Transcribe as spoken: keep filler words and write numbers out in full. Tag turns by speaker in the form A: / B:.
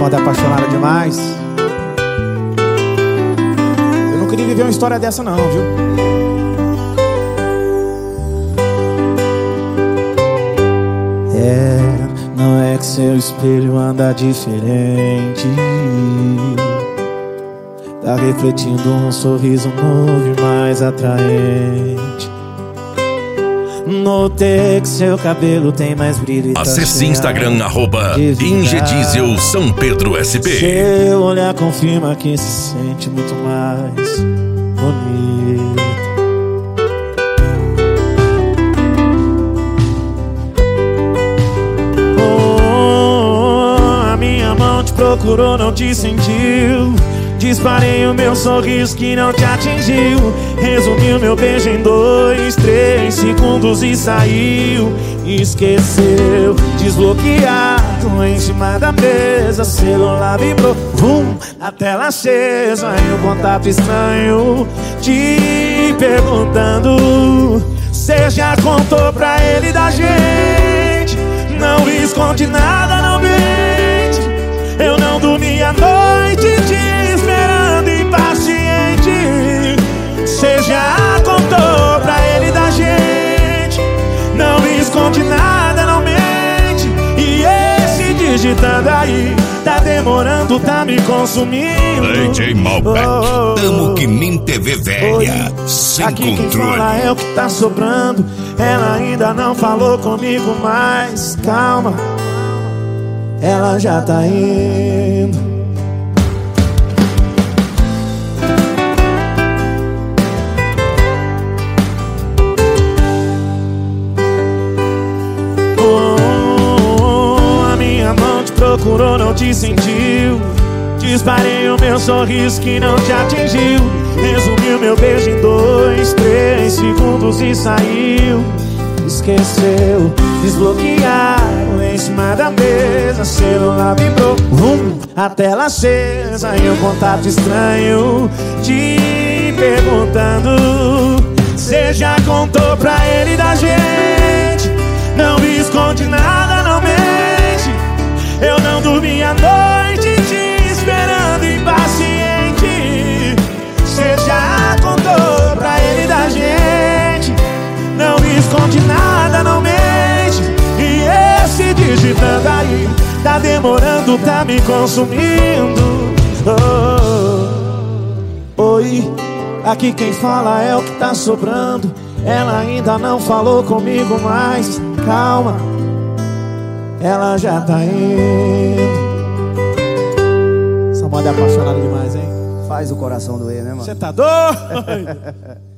A: moda apaixonada demais. Eu não queria viver uma história dessa não, viu? É, não é que seu espelho anda diferente. Tá refletindo um sorriso novo e mais atraente. Notei que seu cabelo tem mais brilho.
B: Acesse Instagram, arroba Ingediesel São Pedro S P.
A: Seu olhar confirma que se sente muito mais bonito. Oh, a minha mão te procurou, não te sentiu. Disparei o meu sorriso que não te atingiu. Resumi o meu beijo em dois, três segundos e saiu. Esqueceu, desbloqueado em cima da mesa. Celular vibrou, vum, a tela acesa. E um contato estranho te perguntando. Cê já contou pra ele da gente? Não esconde nada, não mente. Eu não dormi a noite te esperando impaciente. Cê já contou pra ele da gente? Não esconde nada, não mente. E esse digitando aí tá demorando, tá me consumindo.
B: D J Malbec,
A: oh, oh,
B: tamo que nem T V velha. Oi, sem
A: aqui
B: controle.
A: Quem fala é o que tá sobrando. Ela ainda não falou comigo, mas calma, ela já tá indo. Oh, a minha mão te procurou, não te sentiu. Disparei o meu sorriso que não te atingiu. Resumi o meu beijo em dois, três segundos e saiu. Esqueceu, desbloquearam em cima da mesa. Celular vibrou, vum, a tela acesa. E um contato estranho te perguntando. Cê já contou pra ele da gente? Não esconde nada, não mente. Eu não dormi a noite te esperando impaciente. Cê já contou pra ele da gente? Não esconde nada, não mente. E esse digitando aí tá demorando, tá me consumindo. Oh, oi, aqui quem fala é o que tá sobrando. Ela ainda não falou comigo, mas calma, ela já tá indo. Essa moda é apaixonada demais, hein?
C: Faz o coração doer, né, mano?
A: Você tá doido?